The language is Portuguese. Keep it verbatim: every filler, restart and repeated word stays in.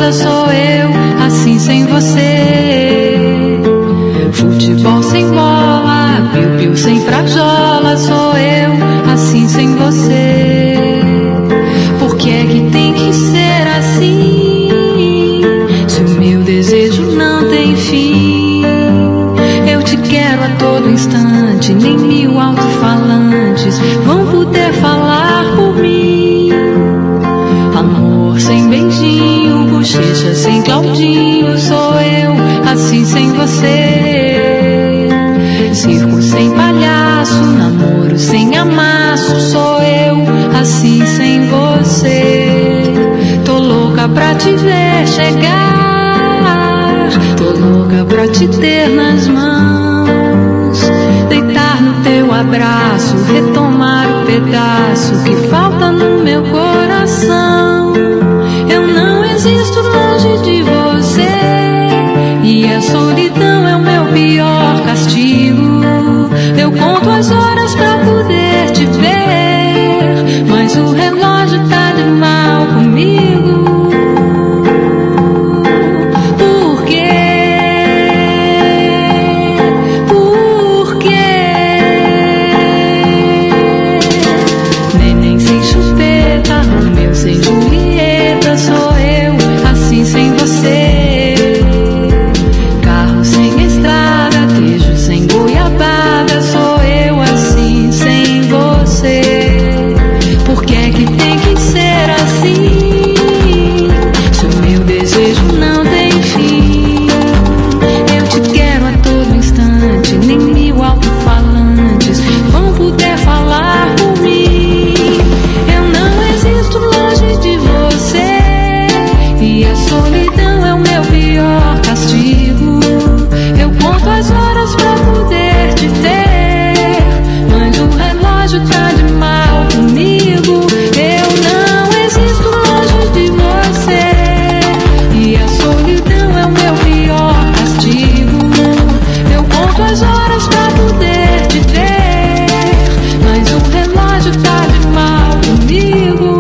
invejosa sou eu, assim sem você. Futebol sem bola, piu-piu sem frajola, sou eu, assim sem você. Por que é que tem que ser assim? Se o meu desejo não tem fim, eu te quero a todo instante, nem mil alto-falantes vão poder falar por mim. Amor sem beijinho, bochecha sem Claudinho, sou eu, assim sem você. Circo sem palhaço, namoro sem amasso, sou eu, assim sem você. Tô louca pra te ver chegar, tô louca pra te ter nas mãos, deitar no teu abraço, retomar o pedaço que falta no meu coração. Eu não existo longe de você, e a solidão é o meu pior castigo. Eu conto as horas pra poder te ver, mas o relógio tá de mal comigo. Por quê? Por quê? Neném sem chupeta, Romeu sem Julieta, sou eu, assim sem você. Carro sem estrada, queijo sem goiabada, sou eu, assim sem você. Por que é que tem que ser assim? Se o meu desejo não tem fim, eu te quero a todo instante, nem mil alto-falantes vão poder falar por mim. Eu não existo longe de você, e a solidão é o meu pior castigo. Eu conto as horas pra poder te ter, mas o relógio tá de mal comigo. Eu não existo longe de você, e a solidão é o meu pior castigo. Eu conto as horas pra poder te ter, mas o relógio tá de mal comigo.